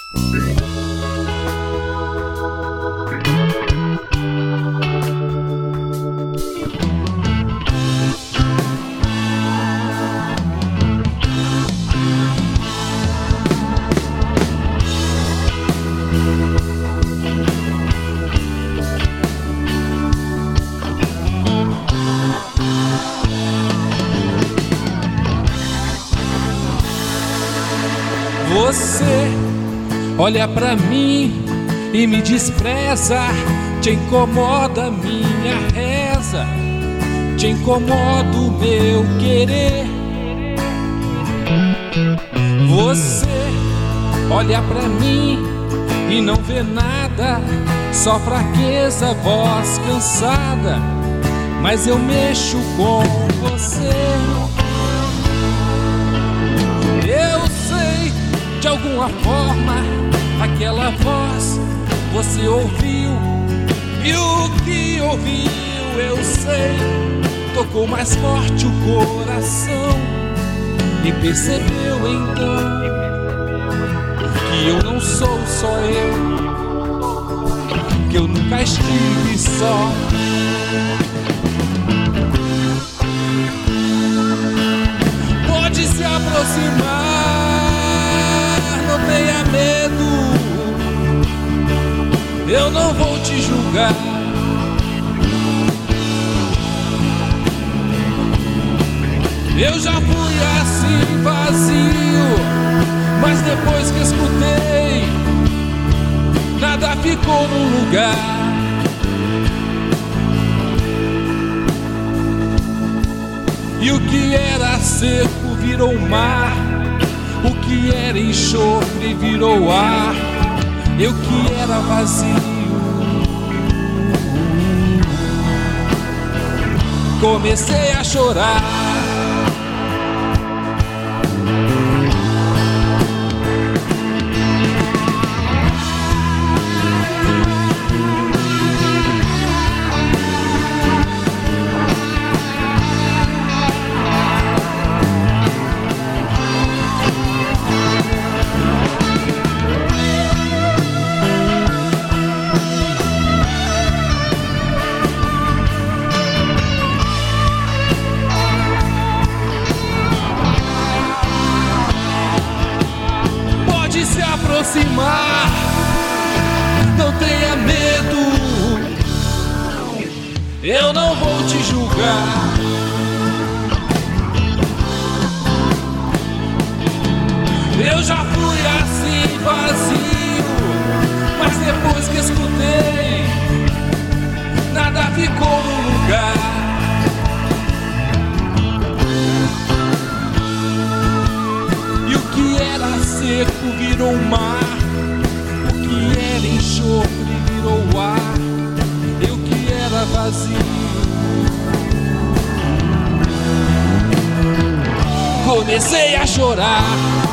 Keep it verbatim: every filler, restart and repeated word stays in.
Você olha pra mim e me despreza, te incomoda minha reza, te incomoda o meu querer. Você olha pra mim e não vê nada, só fraqueza, voz cansada, mas eu mexo com você. De alguma forma, aquela voz você ouviu, e o que ouviu, eu sei, tocou mais forte o coração e percebeu então que eu não sou só eu, que eu nunca estive só. Pode se aproximar, não tenha medo, eu não vou te julgar. Eu já fui assim vazio, mas depois que escutei, nada ficou no lugar. E o que era seco virou mar, o que era enxofre virou ar, eu que era vazio comecei a chorar. Se aproximar, não tenha medo, eu não vou te julgar. Eu já fui assim vazio, mas depois que escutei, nada ficou no lugar. Seco virou mar, o que era enxofre virou ar, eu que era vazio comecei a chorar.